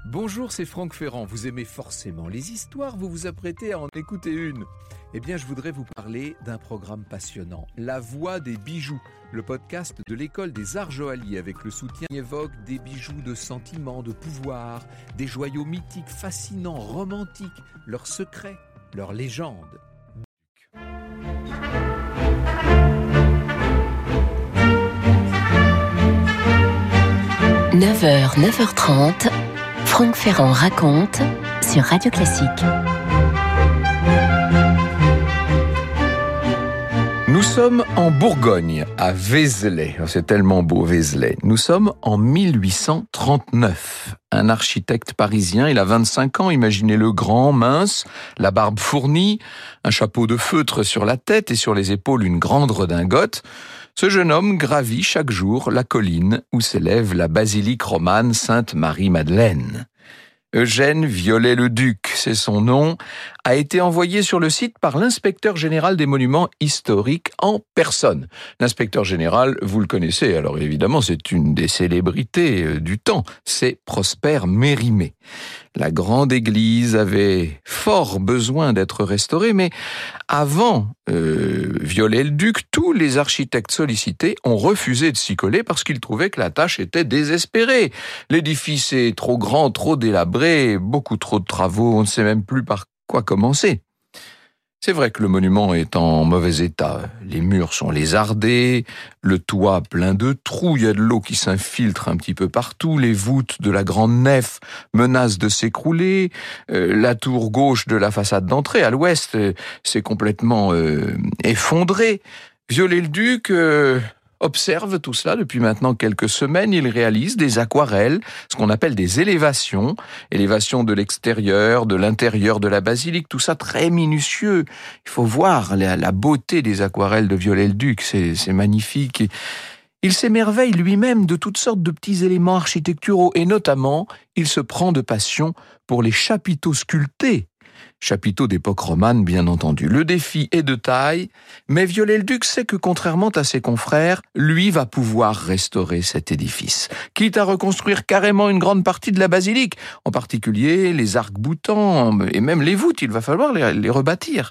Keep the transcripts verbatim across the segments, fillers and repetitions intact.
Bonjour, c'est Franck Ferrand. Vous aimez forcément les histoires, vous vous apprêtez à en écouter une. Eh bien, je voudrais vous parler d'un programme passionnant, La Voix des bijoux, le podcast de l'École des Arts Joailliers avec le soutien qui évoque des bijoux de sentiment, de pouvoir, des joyaux mythiques, fascinants, romantiques, leurs secrets, leurs légendes. neuf heures, neuf heures trente, Franck Ferrand raconte sur Radio Classique. Nous sommes en Bourgogne, à Vézelay. C'est tellement beau, Vézelay. Nous sommes en mille huit cent trente-neuf. Un architecte parisien, il a vingt-cinq ans, imaginez-le grand, mince, la barbe fournie, un chapeau de feutre sur la tête et sur les épaules une grande redingote. Ce jeune homme gravit chaque jour la colline où s'élève la basilique romane Sainte-Marie-Madeleine. Eugène Viollet-le-Duc, c'est son nom, a été envoyé sur le site par l'inspecteur général des monuments historiques en personne. L'inspecteur général, vous le connaissez, alors évidemment c'est une des célébrités du temps, c'est Prosper Mérimée. La grande église avait fort besoin d'être restaurée, mais avant euh, Viollet-le-Duc, tous les architectes sollicités ont refusé de s'y coller parce qu'ils trouvaient que la tâche était désespérée. L'édifice est trop grand, trop délabré, beaucoup trop de travaux, on ne sait même plus par quoi commencer. C'est vrai que le monument est en mauvais état. Les murs sont lézardés, le toit plein de trous, il y a de l'eau qui s'infiltre un petit peu partout, les voûtes de la grande nef menacent de s'écrouler, euh, la tour gauche de la façade d'entrée, à l'ouest, euh, c'est complètement euh, effondré. Viollet-le-Duc euh, observe tout cela depuis maintenant quelques semaines. Il réalise des aquarelles, ce qu'on appelle des élévations, élévations de l'extérieur, de l'intérieur de la basilique, tout ça très minutieux. Il faut voir la, la beauté des aquarelles de Viollet-le-Duc, c'est, c'est magnifique. Et il s'émerveille lui-même de toutes sortes de petits éléments architecturaux et notamment, il se prend de passion pour les chapiteaux sculptés. Chapiteaux d'époque romane, bien entendu. Le défi est de taille, mais Viollet-le-Duc sait que, contrairement à ses confrères, lui va pouvoir restaurer cet édifice. Quitte à reconstruire carrément une grande partie de la basilique, en particulier les arcs-boutants et même les voûtes, il va falloir les, les rebâtir.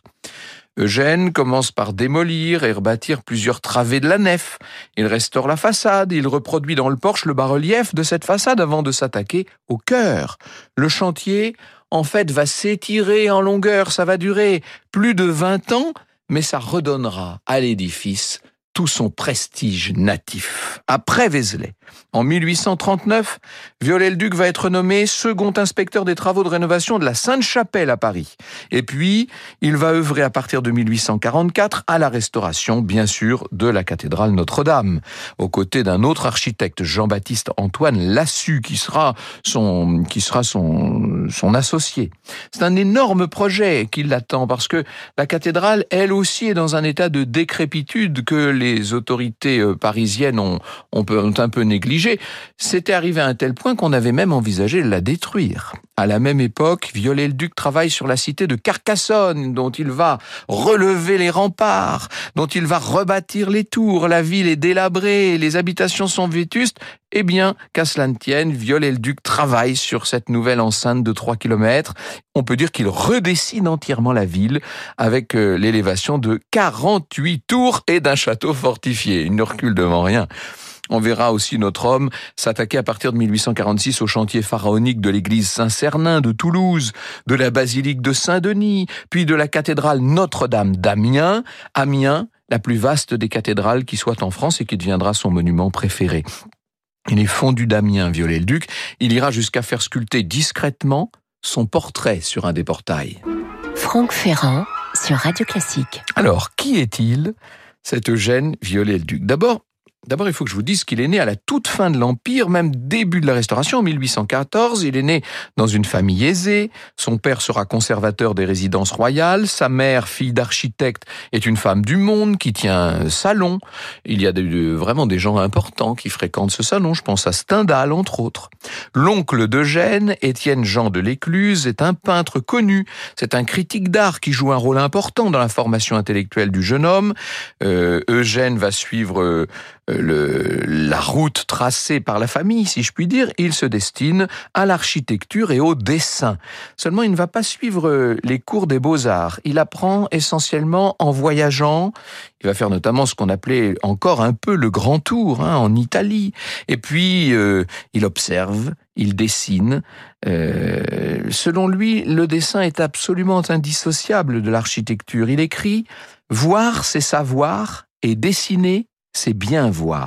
Eugène commence par démolir et rebâtir plusieurs travées de la nef. Il restaure la façade, il reproduit dans le porche le bas-relief de cette façade avant de s'attaquer au chœur. Le chantier, en fait, va s'étirer en longueur, ça va durer plus de vingt ans, mais ça redonnera à l'édifice tout son prestige natif. Après Vézelay, en mille huit cent trente-neuf, Viollet-le-Duc va être nommé second inspecteur des travaux de rénovation de la Sainte-Chapelle à Paris. Et puis, il va œuvrer à partir de mille huit cent quarante-quatre à la restauration, bien sûr, de la cathédrale Notre-Dame, aux côtés d'un autre architecte, Jean-Baptiste Antoine Lassus, qui sera son, qui sera son, son associé. C'est un énorme projet qui l'attend parce que la cathédrale, elle aussi, est dans un état de décrépitude que les les autorités parisiennes ont, ont, ont un peu négligé. C'était arrivé à un tel point qu'on avait même envisagé de la détruire. À la même époque, Viollet-le-Duc travaille sur la cité de Carcassonne, dont il va relever les remparts, dont il va rebâtir les tours. La ville est délabrée, les habitations sont vétustes. Eh bien, qu'à cela ne tienne, Viollet-le-Duc travaille sur cette nouvelle enceinte de trois kilomètres. On peut dire qu'il redessine entièrement la ville avec euh, l'élévation de quarante-huit tours et d'un château fortifié. Il ne recule devant rien. On verra aussi notre homme s'attaquer à partir de mille huit cent quarante-six au chantier pharaonique de l'église Saint-Cernin de Toulouse, de la basilique de Saint-Denis, puis de la cathédrale Notre-Dame d'Amiens. Amiens, la plus vaste des cathédrales qui soit en France et qui deviendra son monument préféré. Il est fondu d'Amiens, Viollet-le-Duc. Il ira jusqu'à faire sculpter discrètement son portrait sur un des portails. Franck Ferrand sur Radio Classique. Alors, qui est-il, cet Eugène Viollet-le-Duc ? D'abord, D'abord, il faut que je vous dise qu'il est né à la toute fin de l'Empire, même début de la Restauration, en mille huit cent quatorze. Il est né dans une famille aisée. Son père sera conservateur des résidences royales. Sa mère, fille d'architecte, est une femme du monde qui tient un salon. Il y a de, de, vraiment des gens importants qui fréquentent ce salon. Je pense à Stendhal, entre autres. L'oncle d'Eugène, Étienne Jean de l'Écluse, est un peintre connu. C'est un critique d'art qui joue un rôle important dans la formation intellectuelle du jeune homme. Euh, Eugène va suivre... Euh, le, la route tracée par la famille, si je puis dire, il se destine à l'architecture et au dessin. Seulement, il ne va pas suivre les cours des beaux-arts. Il apprend essentiellement en voyageant. Il va faire notamment ce qu'on appelait encore un peu le grand tour, hein, en Italie. Et puis, euh, il observe, il dessine. Euh, selon lui, le dessin est absolument indissociable de l'architecture. Il écrit « Voir, c'est savoir, et dessiner, c'est bien voir ».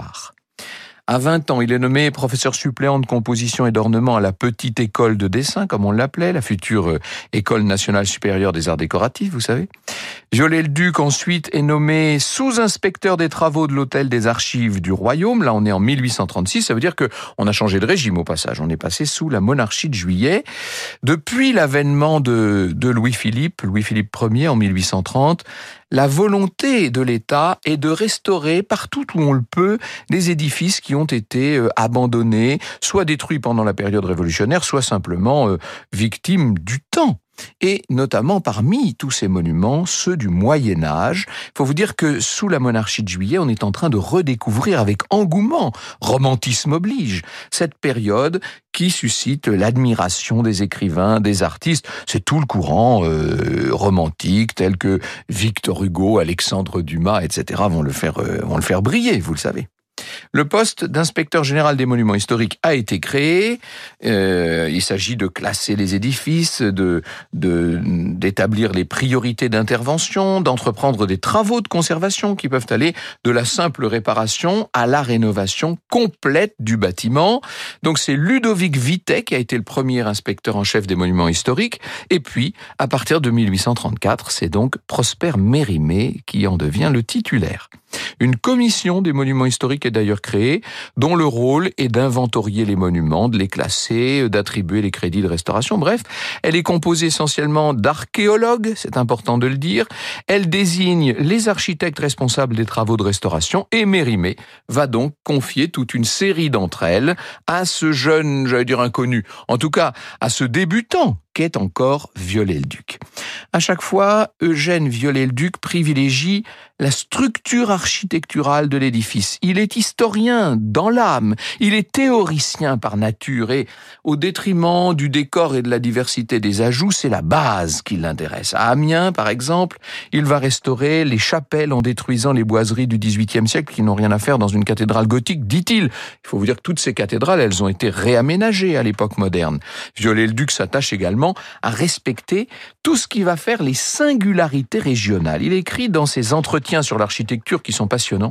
À vingt ans, il est nommé professeur suppléant de composition et d'ornement à la petite école de dessin, comme on l'appelait, la future École nationale supérieure des arts décoratifs, vous savez. Viollet-le-Duc, ensuite, est nommé sous-inspecteur des travaux de l'hôtel des archives du royaume. Là, on est en mille huit cent trente-six. Ça veut dire que on a changé de régime au passage. On est passé sous la monarchie de Juillet. Depuis l'avènement de, de Louis-Philippe, Louis-Philippe Ier en mille huit cent trente, la volonté de l'État est de restaurer partout où on le peut des édifices qui ont été abandonnés, soit détruits pendant la période révolutionnaire, soit simplement euh, victimes du temps. Et notamment parmi tous ces monuments, ceux du Moyen-Âge. Il faut vous dire que sous la monarchie de Juillet, on est en train de redécouvrir avec engouement, romantisme oblige, cette période qui suscite l'admiration des écrivains, des artistes. C'est tout le courant euh, romantique, tel que Victor Hugo, Alexandre Dumas, et cetera vont le faire, euh, vont le faire briller, vous le savez. Le poste d'inspecteur général des monuments historiques a été créé. Euh, il s'agit de classer les édifices, de, de, d'établir les priorités d'intervention, d'entreprendre des travaux de conservation qui peuvent aller de la simple réparation à la rénovation complète du bâtiment. Donc c'est Ludovic Vitet qui a été le premier inspecteur en chef des monuments historiques. Et puis, à partir de mille huit cent trente-quatre, c'est donc Prosper Mérimée qui en devient le titulaire. Une commission des monuments historiques est d'ailleurs créée, dont le rôle est d'inventorier les monuments, de les classer, d'attribuer les crédits de restauration. Bref, elle est composée essentiellement d'archéologues, c'est important de le dire. Elle désigne les architectes responsables des travaux de restauration et Mérimée va donc confier toute une série d'entre elles à ce jeune, j'allais dire inconnu, en tout cas à ce débutant qu'est encore Viollet-le-Duc. À chaque fois, Eugène Viollet-le-Duc privilégie la structure architecturale de l'édifice. Il est historien dans l'âme, il est théoricien par nature et au détriment du décor et de la diversité des ajouts, c'est la base qui l'intéresse. À Amiens, par exemple, il va restaurer les chapelles en détruisant les boiseries du dix-huitième siècle qui n'ont rien à faire dans une cathédrale gothique, dit-il. Il faut vous dire que toutes ces cathédrales, elles ont été réaménagées à l'époque moderne. Viollet-le-Duc s'attache également à respecter tout ce qui va faire les singularités régionales. Il écrit dans ses entretiens sur l'architecture qui sont passionnants,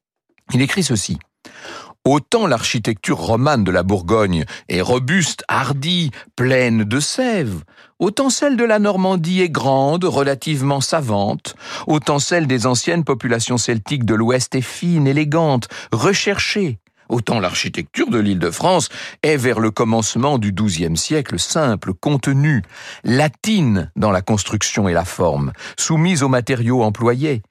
il écrit ceci. Autant l'architecture romane de la Bourgogne est robuste, hardie, pleine de sève, autant celle de la Normandie est grande, relativement savante, autant celle des anciennes populations celtiques de l'Ouest est fine, élégante, recherchée. Autant l'architecture de l'Île-de-France est vers le commencement du douzième siècle simple, contenue, latine dans la construction et la forme, soumise aux matériaux employés,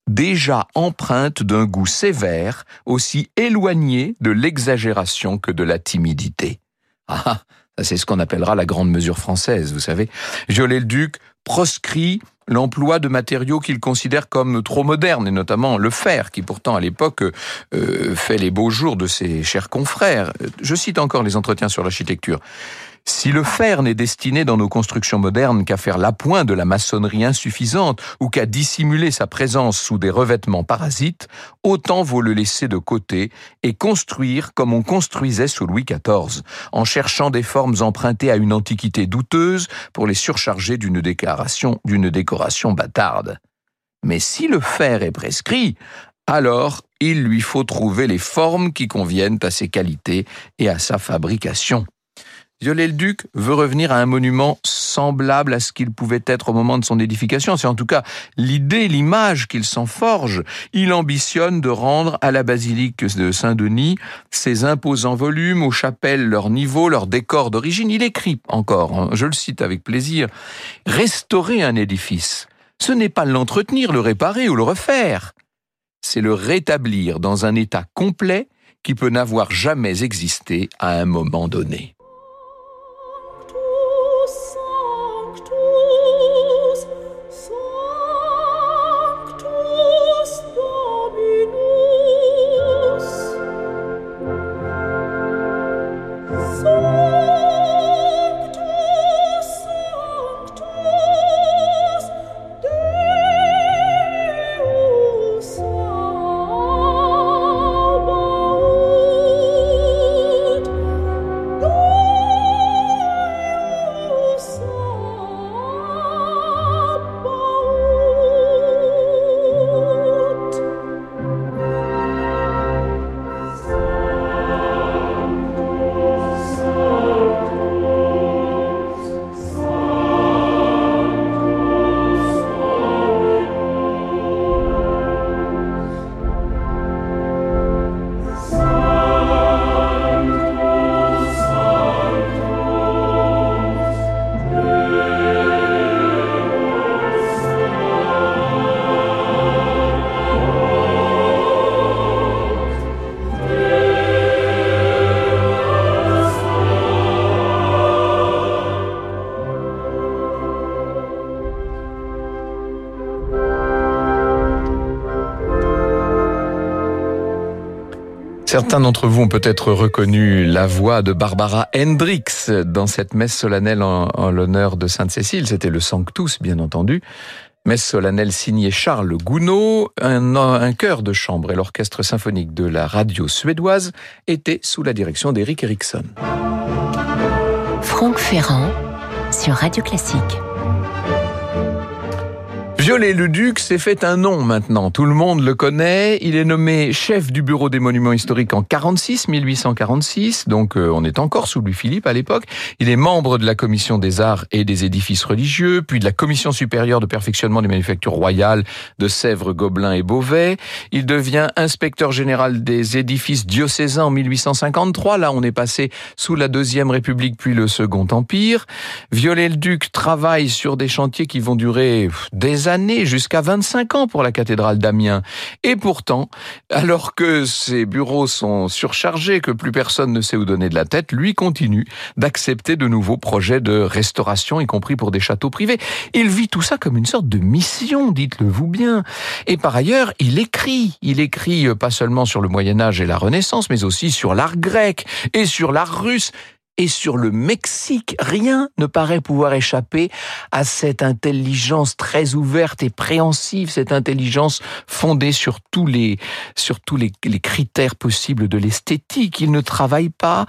déjà empreinte d'un goût sévère, aussi éloigné de l'exagération que de la timidité. Ah, ça c'est ce qu'on appellera la grande mesure française, vous savez. Viollet-le-Duc proscrit l'emploi de matériaux qu'il considère comme trop modernes, et notamment le fer, qui pourtant à l'époque euh, fait les beaux jours de ses chers confrères. Je cite encore les entretiens sur l'architecture. Si le fer n'est destiné dans nos constructions modernes qu'à faire l'appoint de la maçonnerie insuffisante ou qu'à dissimuler sa présence sous des revêtements parasites, autant vaut le laisser de côté et construire comme on construisait sous Louis quatorze, en cherchant des formes empruntées à une antiquité douteuse pour les surcharger d'une décoration, d'une décoration bâtarde. Mais si le fer est prescrit, alors il lui faut trouver les formes qui conviennent à ses qualités et à sa fabrication. Viollet-le-Duc veut revenir à un monument semblable à ce qu'il pouvait être au moment de son édification. C'est en tout cas l'idée, l'image qu'il s'en forge. Il ambitionne de rendre à la basilique de Saint-Denis ses imposants volumes, aux chapelles leur niveau, leur décor d'origine. Il écrit encore, je le cite avec plaisir, « Restaurer un édifice, ce n'est pas l'entretenir, le réparer ou le refaire. C'est le rétablir dans un état complet qui peut n'avoir jamais existé à un moment donné. » Certains d'entre vous ont peut-être reconnu la voix de Barbara Hendricks dans cette messe solennelle en, en l'honneur de Sainte-Cécile. C'était le Sanctus, bien entendu. Messe solennelle signée Charles Gounod, un, un chœur de chambre et l'orchestre symphonique de la radio suédoise était sous la direction d'Eric Eriksson. Franck Ferrand sur Radio Classique. Viollet-le-Duc s'est fait un nom maintenant, tout le monde le connaît. Il est nommé chef du bureau des monuments historiques en quarante-six, mille huit cent quarante-six, donc euh, on est encore sous Louis-Philippe à l'époque. Il est membre de la commission des arts et des édifices religieux, puis de la commission supérieure de perfectionnement des manufactures royales de Sèvres, Gobelins et Beauvais. Il devient inspecteur général des édifices diocésains en mille huit cent cinquante-trois. Là, on est passé sous la Deuxième République puis le Second Empire. Viollet-le-Duc travaille sur des chantiers qui vont durer des années, jusqu'à vingt-cinq ans pour la cathédrale d'Amiens. Et pourtant, alors que ses bureaux sont surchargés, que plus personne ne sait où donner de la tête, lui continue d'accepter de nouveaux projets de restauration, y compris pour des châteaux privés. Il vit tout ça comme une sorte de mission, dites-le vous bien. Et par ailleurs, il écrit. Il écrit pas seulement sur le Moyen-Âge et la Renaissance, mais aussi sur l'art grec et sur l'art russe. Et sur le Mexique, rien ne paraît pouvoir échapper à cette intelligence très ouverte et préhensive, cette intelligence fondée sur tous les sur tous les, les critères possibles de l'esthétique. Il ne travaille pas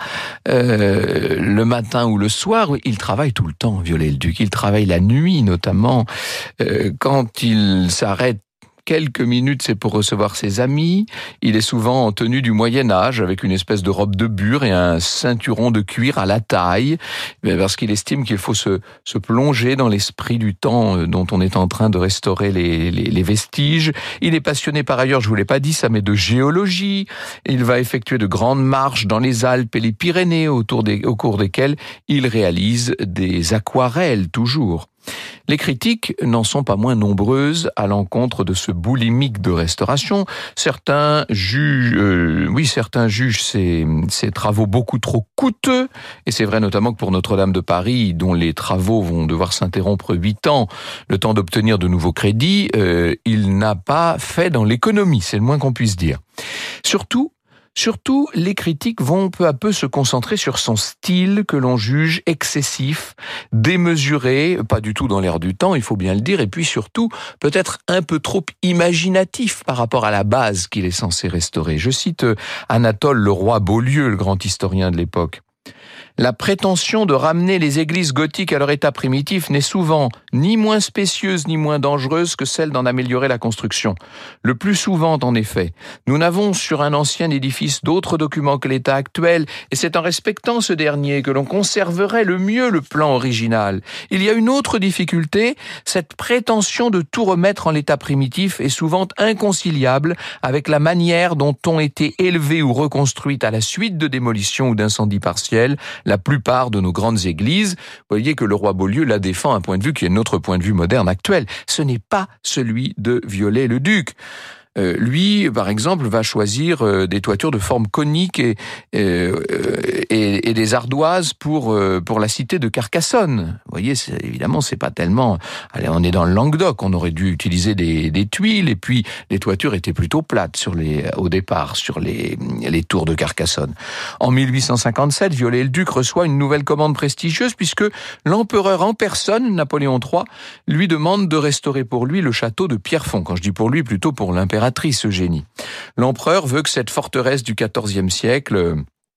euh, le matin ou le soir, il travaille tout le temps, Viollet-le-Duc. Il travaille la nuit notamment. Euh, quand il s'arrête quelques minutes, c'est pour recevoir ses amis. Il est souvent en tenue du Moyen-Âge, avec une espèce de robe de bure et un ceinturon de cuir à la taille, parce qu'il estime qu'il faut se, se plonger dans l'esprit du temps dont on est en train de restaurer les, les, les vestiges. Il est passionné par ailleurs, je vous l'ai pas dit, ça, mais de géologie. Il va effectuer de grandes marches dans les Alpes et les Pyrénées, autour des, au cours desquelles il réalise des aquarelles, toujours. Les critiques n'en sont pas moins nombreuses à l'encontre de ce boulimique de restauration. Certains jugent, euh, oui, certains jugent ces, ces travaux beaucoup trop coûteux, et c'est vrai notamment que pour Notre-Dame de Paris, dont les travaux vont devoir s'interrompre huit ans, le temps d'obtenir de nouveaux crédits, euh, il n'a pas fait dans l'économie, c'est le moins qu'on puisse dire. Surtout, Surtout, les critiques vont peu à peu se concentrer sur son style que l'on juge excessif, démesuré, pas du tout dans l'air du temps, il faut bien le dire, et puis surtout, peut-être un peu trop imaginatif par rapport à la base qu'il est censé restaurer. Je cite Anatole Leroy-Beaulieu, le grand historien de l'époque. La prétention de ramener les églises gothiques à leur état primitif n'est souvent ni moins spécieuse ni moins dangereuse que celle d'en améliorer la construction. Le plus souvent, en effet, nous n'avons sur un ancien édifice d'autres documents que l'état actuel, et c'est en respectant ce dernier que l'on conserverait le mieux le plan original. Il y a une autre difficulté, cette prétention de tout remettre en l'état primitif est souvent inconciliable avec la manière dont ont été élevées ou reconstruites à la suite de démolitions ou d'incendies partiels la plupart de nos grandes églises. Vous voyez que Leroy-Beaulieu la défend un point de vue qui est notre point de vue moderne actuel. Ce n'est pas celui de Viollet-le-Duc. Euh, lui, par exemple, va choisir euh, des toitures de forme conique et, euh, et, et des ardoises pour euh, pour la cité de Carcassonne. Vous voyez, c'est, évidemment, c'est pas tellement. Allez, on est dans le Languedoc, on aurait dû utiliser des, des tuiles, et puis les toitures étaient plutôt plates sur les au départ sur les les tours de Carcassonne. En mille huit cent cinquante-sept, Viollet-le-Duc reçoit une nouvelle commande prestigieuse puisque l'empereur en personne, Napoléon trois, lui demande de restaurer pour lui le château de Pierrefonds. Quand je dis pour lui, plutôt pour l'impératrice Eugénie. L'empereur veut que cette forteresse du quatorzième siècle,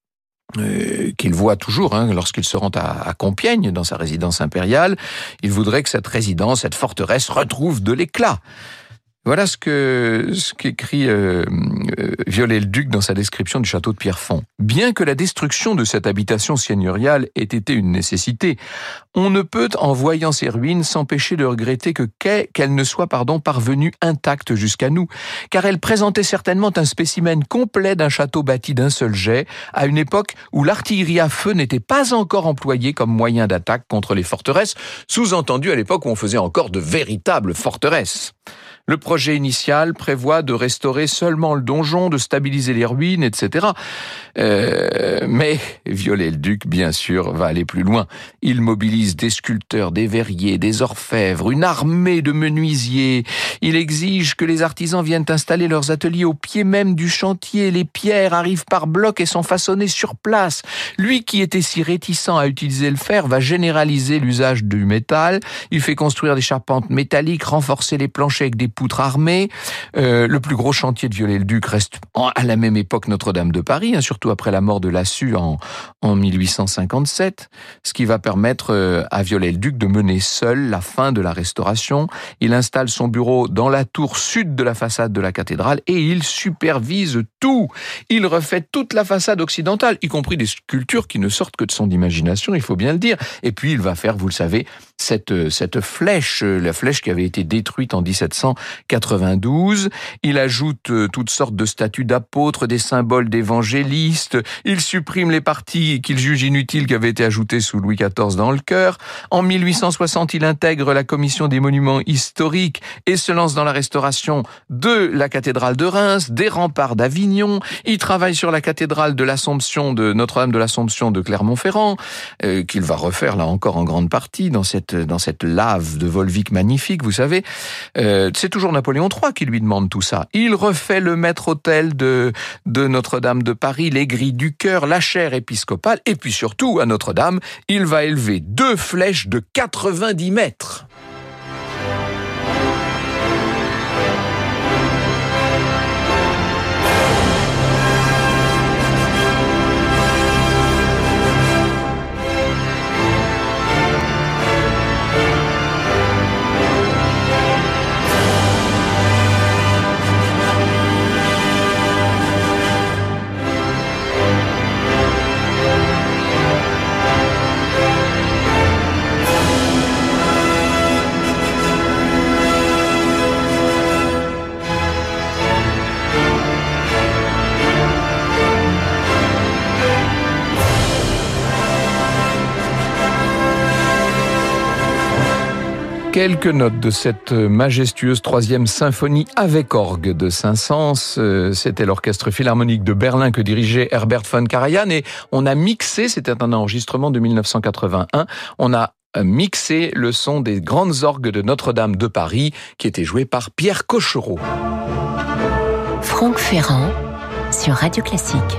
euh, qu'il voit toujours hein, lorsqu'il se rend à, à Compiègne, dans sa résidence impériale, il voudrait que cette résidence, cette forteresse retrouve de l'éclat. Voilà ce que ce qu'écrit euh, euh, Viollet-le-Duc dans sa description du château de Pierrefonds. Bien que la destruction de cette habitation seigneuriale ait été une nécessité, on ne peut, en voyant ces ruines, s'empêcher de regretter que qu'elle ne soit pardon parvenue intacte jusqu'à nous, car elle présentait certainement un spécimen complet d'un château bâti d'un seul jet, à une époque où l'artillerie à feu n'était pas encore employée comme moyen d'attaque contre les forteresses, sous-entendu à l'époque où on faisait encore de véritables forteresses. Le projet initial prévoit de restaurer seulement le donjon, de stabiliser les ruines, et cetera. Euh, mais Viollet-le-Duc, bien sûr, va aller plus loin. Il mobilise des sculpteurs, des verriers, des orfèvres, une armée de menuisiers. Il exige que les artisans viennent installer leurs ateliers au pied même du chantier. Les pierres arrivent par blocs et sont façonnées sur place. Lui qui était si réticent à utiliser le fer va généraliser l'usage du métal. Il fait construire des charpentes métalliques, renforcer les planchers avec des poutres armées. Euh, le plus gros chantier de Viollet-le-Duc reste à la même époque Notre-Dame de Paris, hein, surtout après la mort de Lassus en, en mille huit cent cinquante-sept, ce qui va permettre à Viollet-le-Duc de mener seul la fin de la restauration. Il installe son bureau dans la tour sud de la façade de la cathédrale et il supervise tout. Il refait toute la façade occidentale, y compris des sculptures qui ne sortent que de son imagination, il faut bien le dire. Et puis il va faire, vous le savez, cette, cette flèche, la flèche qui avait été détruite en dix-sept cent quatre-vingt-douze. Il ajoute toutes sortes de statues d'apôtres, des symboles d'évangélistes. Il supprime les parties qu'il juge inutiles qui avaient été ajoutées sous Louis quatorze dans le chœur. En mille huit cent soixante, il intègre la commission des monuments historiques et se lance dans la restauration de la cathédrale de Reims, des remparts d'Avignon. Il travaille sur la cathédrale de l'Assomption de Notre-Dame de l'Assomption de Clermont-Ferrand, euh, qu'il va refaire là encore en grande partie dans cette dans cette lave de Volvic magnifique, vous savez. Euh, c'est toujours Napoléon trois qui lui demande tout ça. Il refait le maître-autel de de Notre-Dame de Paris, les grilles du chœur, la chaire épiscopale, et puis surtout à Notre-Dame, il va élever deux flèches de quatre-vingt-dix mètres. Quelques notes de cette majestueuse troisième symphonie avec orgue de Saint-Saëns. C'était l'orchestre philharmonique de Berlin que dirigeait Herbert von Karajan et on a mixé, c'était un enregistrement de mille neuf cent quatre-vingt-un, on a mixé le son des grandes orgues de Notre-Dame de Paris qui étaient jouées par Pierre Cochereau. Franck Ferrand sur Radio Classique.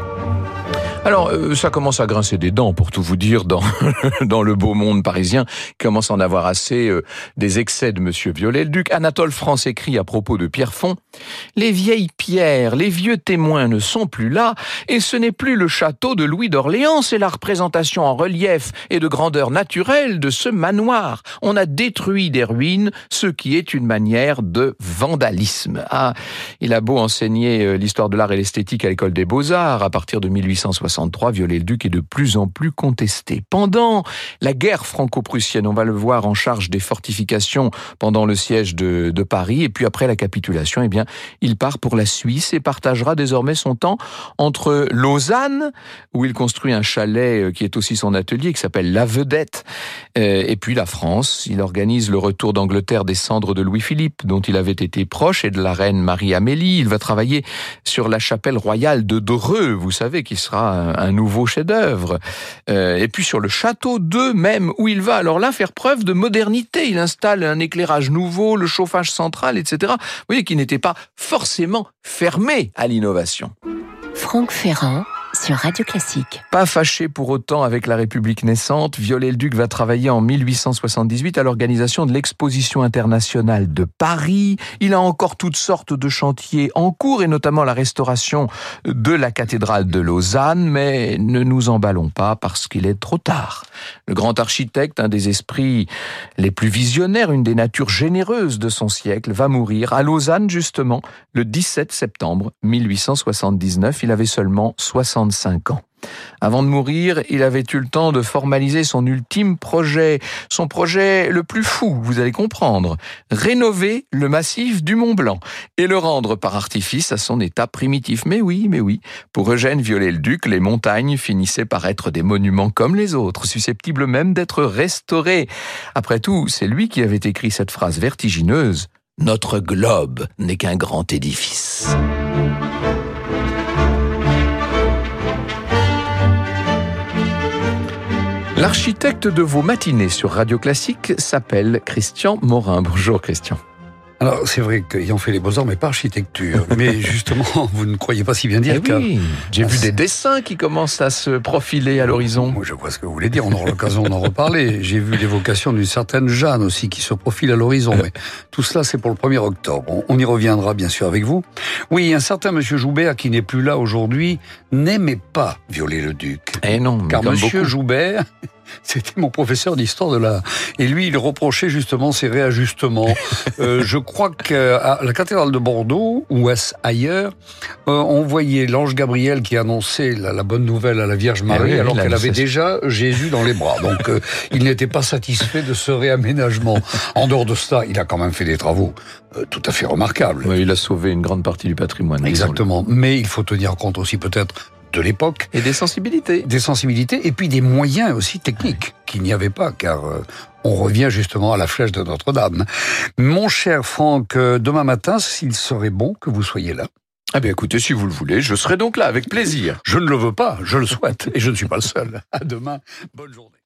Alors, euh, ça commence à grincer des dents, pour tout vous dire, dans dans le beau monde parisien, qui commence à en avoir assez euh, des excès de Monsieur Viollet-le-Duc. Anatole France écrit à propos de Pierrefonds: « Les vieilles pierres, les vieux témoins ne sont plus là, et ce n'est plus le château de Louis d'Orléans, c'est la représentation en relief et de grandeur naturelle de ce manoir. On a détruit des ruines, ce qui est une manière de vandalisme. » Ah, il a beau enseigner l'histoire de l'art et l'esthétique à l'école des Beaux-Arts, à partir de mille huit cent soixante-trois, Viollet-le-Duc est de plus en plus contesté. Pendant la guerre franco-prussienne, on va le voir en charge des fortifications pendant le siège de, de Paris, et puis après la capitulation, eh bien, il part pour la Suisse et partagera désormais son temps entre Lausanne, où il construit un chalet qui est aussi son atelier, qui s'appelle La Vedette, et puis la France. Il organise le retour d'Angleterre des cendres de Louis-Philippe, dont il avait été proche, et de la reine Marie-Amélie. Il va travailler sur la chapelle royale de Dreux, vous savez, qui sera un nouveau chef-d'œuvre. Euh, et puis sur le château d'Eu même, où il va alors là faire preuve de modernité. Il installe un éclairage nouveau, le chauffage central, et cetera. Vous voyez qu'il n'était pas forcément fermé à l'innovation. Franck Ferrand sur Radio Classique. Pas fâché pour autant avec la République naissante, Viollet-le-Duc va travailler en mille huit cent soixante-dix-huit à l'organisation de l'Exposition internationale de Paris. Il a encore toutes sortes de chantiers en cours, et notamment la restauration de la cathédrale de Lausanne, mais ne nous emballons pas parce qu'il est trop tard. Le grand architecte, un des esprits les plus visionnaires, une des natures généreuses de son siècle, va mourir à Lausanne justement le dix-sept septembre mille huit cent soixante-dix-neuf. Il avait seulement soixante-cinq ans. Avant de mourir, il avait eu le temps de formaliser son ultime projet, son projet le plus fou, vous allez comprendre, rénover le massif du Mont-Blanc et le rendre par artifice à son état primitif. Mais oui, mais oui, pour Eugène Viollet-le-Duc, les montagnes finissaient par être des monuments comme les autres, susceptibles même d'être restaurés. Après tout, c'est lui qui avait écrit cette phrase vertigineuse: Notre globe n'est qu'un grand édifice. L'architecte de vos matinées sur Radio Classique s'appelle Christian Morin. Bonjour Christian. Alors, c'est vrai qu'ayant fait les beaux-arts, mais pas architecture. Mais justement, vous ne croyez pas si bien dire. Eh car... oui, j'ai vu des dessins qui commencent à se profiler à l'horizon. Moi, je vois ce que vous voulez dire, on aura l'occasion d'en reparler. J'ai vu l'évocation d'une certaine Jeanne aussi qui se profile à l'horizon. Mais tout cela, c'est pour le premier octobre. On, on y reviendra bien sûr avec vous. Oui, un certain monsieur Joubert, qui n'est plus là aujourd'hui, n'aimait pas Viollet-le-Duc. Eh non, mais car comme monsieur beaucoup. Joubert... C'était mon professeur d'histoire de l'art. Et lui, il reprochait justement ces réajustements. euh, je crois qu'à la cathédrale de Bordeaux, ou est-ce ailleurs, euh, on voyait l'ange Gabriel qui annonçait la, la bonne nouvelle à la Vierge Marie, eh oui, alors oui, qu'elle avait c'est... déjà Jésus dans les bras. Donc, euh, il n'était pas satisfait de ce réaménagement. En dehors de cela, il a quand même fait des travaux euh, tout à fait remarquables. Oui, il a sauvé une grande partie du patrimoine. Exactement. Mais il faut tenir compte aussi peut-être de l'époque. Et des sensibilités. Des sensibilités et puis des moyens aussi techniques qu'il n'y avait pas, car euh, on revient justement à la flèche de Notre-Dame. Mon cher Franck, euh, demain matin, s'il serait bon que vous soyez là. Ah bien écoutez, si vous le voulez, je serai donc là avec plaisir. Je ne le veux pas, je le souhaite, et je ne suis pas le seul. À demain, bonne journée.